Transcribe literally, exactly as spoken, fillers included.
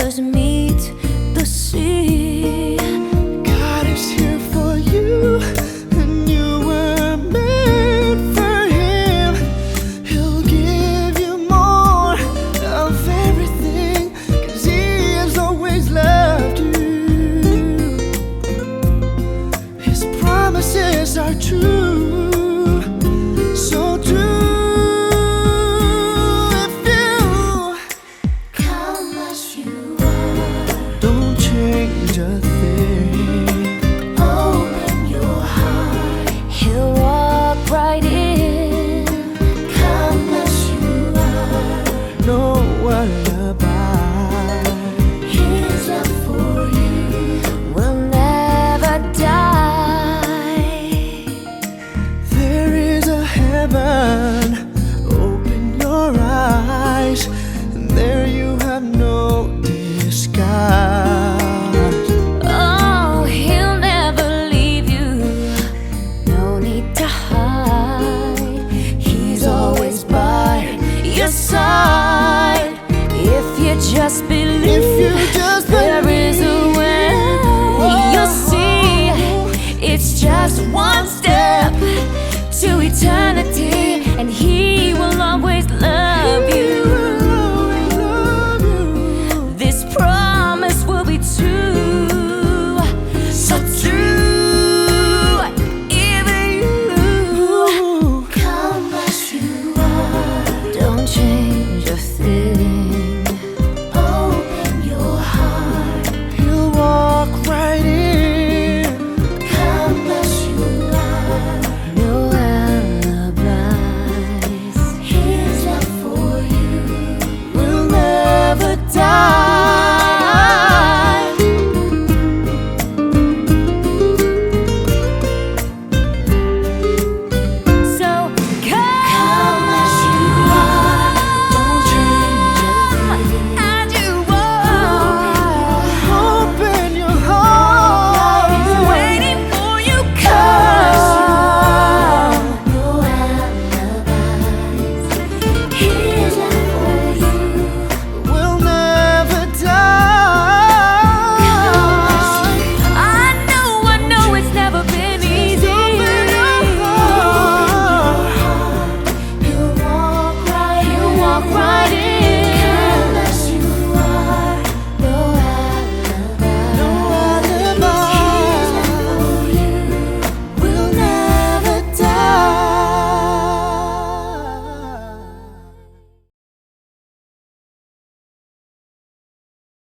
waters meet the sea. God is here for you, and you were made for Him. He'll give you more of everything, 'cause He has always loved you. His promises are true, so true. Change a thing. Open your heart, He'll walk right in. Come as you are. Know what about His love for you will never die. there is a heaven. Open your eyes, and there you have no disguise. Side, if you just believe. If you